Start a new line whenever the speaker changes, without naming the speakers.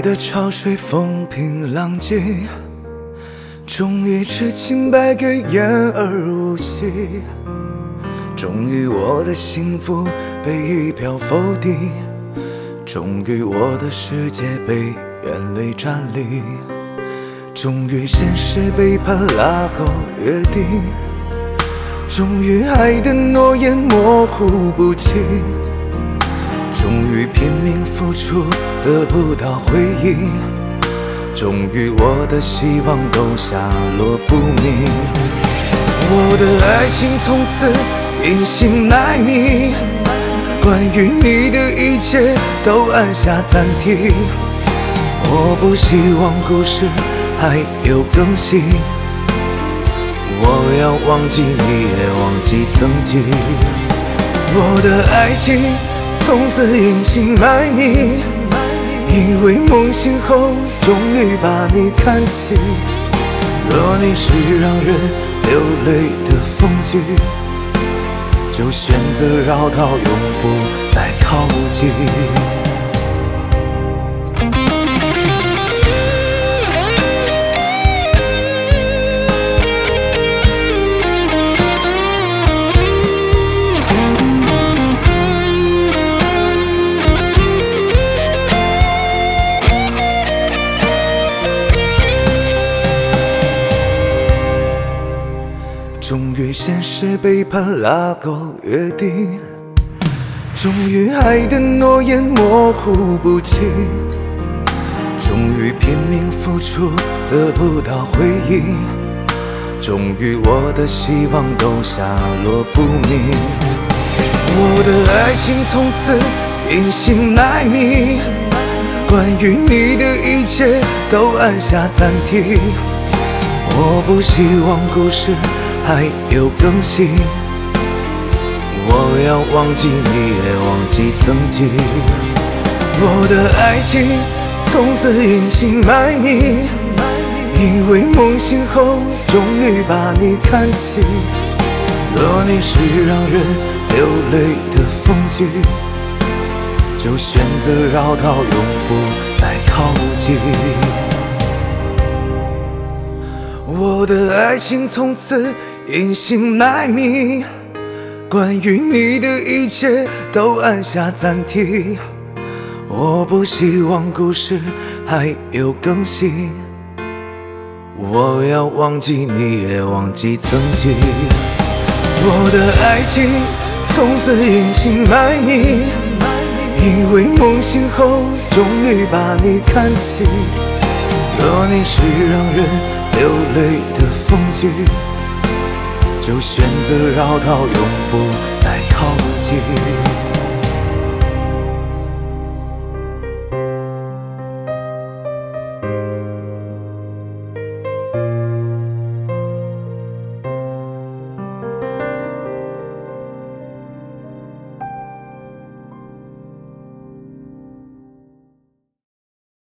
的潮水风平浪静，终于知清白给言而无信，终于我的幸福被一瓢否定，终于我的世界被眼泪占领，终于现实背叛拉钩约定，终于爱的诺言模糊不清，终于拼命付出得不到回应，终于我的希望都下落不明。我的爱情从此隐姓埋名，关于你的一切都按下暂停，我不希望故事还有更新，我要忘记你也忘记曾经。我的爱情从此隐姓埋名，因为梦醒后终于把你看清，若你是让人流泪的风景，就选择绕道永不再靠近。终于现实背叛拉钩约定，终于爱的诺言模糊不清，终于拼命付出得不到回应，终于我的希望都下落不明。我的爱情从此隐姓埋名，关于你的一切都按下暂停，我不希望故事还有更新，我要忘记你也忘记曾经。我的爱情从此隐姓埋名，因为梦醒后终于把你看清，若你是让人流泪的风景，就选择绕道永不再靠近。我的爱情从此隐姓埋名，关于你的一切都按下暂停，我不希望故事还有更新，我要忘记你也忘记曾经。我的爱情从此隐姓埋名，因为梦醒后终于把你看清，若你是让人流泪的风景，就选择绕道永不再靠近。